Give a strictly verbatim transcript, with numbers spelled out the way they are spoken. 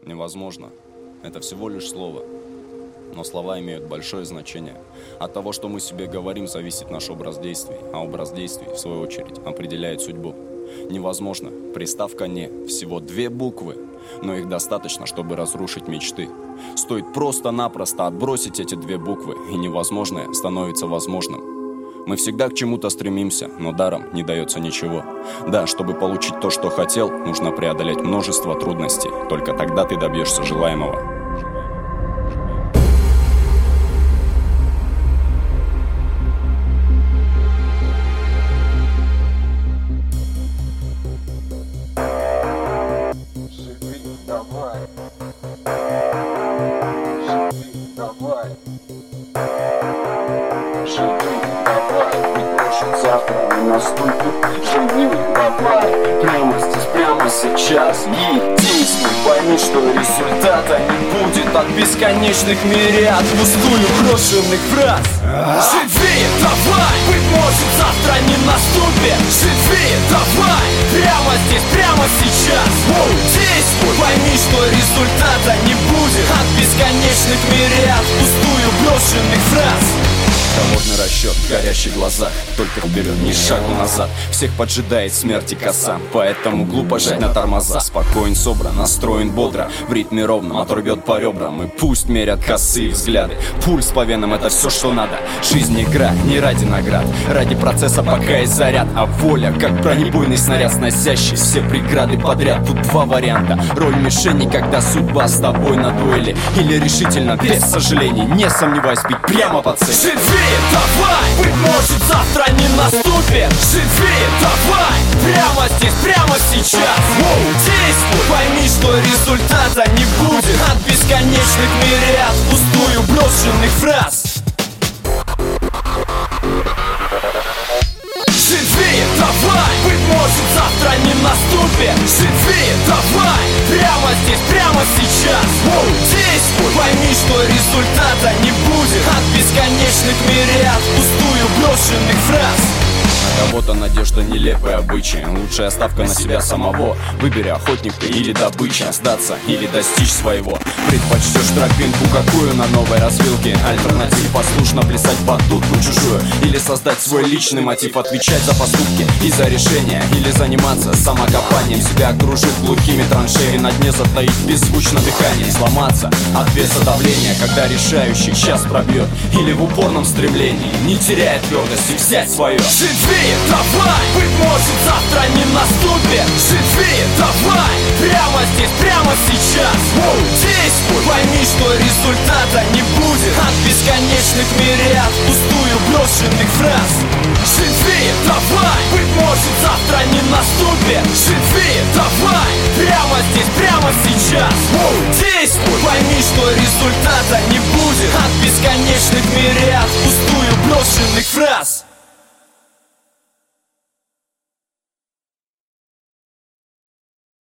Невозможно. Это всего лишь слово. Но слова имеют большое значение. От того, что мы себе говорим, зависит наш образ действий. А образ действий, в свою очередь, определяет судьбу. Невозможно. Приставка «не». Всего две буквы. Но их достаточно, чтобы разрушить мечты. Стоит просто-напросто отбросить эти две буквы, и невозможное становится возможным. Мы всегда к чему-то стремимся, но даром не дается ничего. Да, чтобы получить то, что хотел, нужно преодолеть множество трудностей. Только тогда ты добьешься желаемого. Живи, давай. Живи, давай. Живи, давай. Ведь может завтра не наступит. Живи, давай. Прямо здесь, прямо сейчас. И действуй, пойми, что результата не будет от бесконечных мириад пустую брошенных фраз. Живи, давай. Быть может завтра не наступит. Живи, давай. Прямо здесь, прямо сейчас. Действуй, пойми, что результата не будет от бесконечных мириад пустую брошенных фраз. Холодный расчет в горящих глазах. Только вперед, ни шагу назад. Всех поджидает смерть и коса. Поэтому глупо жать на тормоза. Спокоен, собран, настроен бодро. В ритме ровно, мотор бьет по ребрам. И пусть мерят косые взгляды. Пульс по венам, это все, что надо. Жизнь игра, не ради наград. Ради процесса, пока есть заряд. А воля, как бронебойный снаряд, сносящий все преграды подряд. Тут два варианта. Роль мишени, когда судьба с тобой на дуэли. Или решительно, без сожалений. Не сомневайся, бить прямо по цели. Живи, давай, быть может завтра не наступит. Живи, давай, прямо здесь, прямо сейчас. Действуй, пойми, что результата не будет от бесконечных мириад пустую брошенных фраз. Живи, давай, быть может завтра не наступит. Живи, давай, прямо здесь, прямо сейчас. Действуй, пойми, что результата не будет от бесконечных мириад пустую брошенных фраз. На кого-то надежда нелепая обычай. Лучшая ставка на себя самого. Выбери, охотник ты или добыча. Сдаться или достичь своего. Предпочтешь тропинку какую на новой развилке? Альтернатив послушно плясать под дудку чужую. Или создать свой личный мотив, отвечать за поступки и за решения. Или заниматься самокопанием, себя окружить глухими траншеями, на дне затаить беззвучно дыхание. Сломаться от веса давления, когда решающий час пробьет. Или в упорном стремлении, не теряя твердости, взять свое. Живи, давай, быть может завтра не наступит. Живи, давай, прямо здесь, прямо сейчас. Действуй, пойми, что результата не будет от бесконечных мириад пустую брошенных фраз. Живи, давай, быть может завтра не наступит. Живи, давай, прямо здесь, прямо сейчас. Действуй, пойми, что результата не будет от бесконечных мириад пустую брошенных фраз.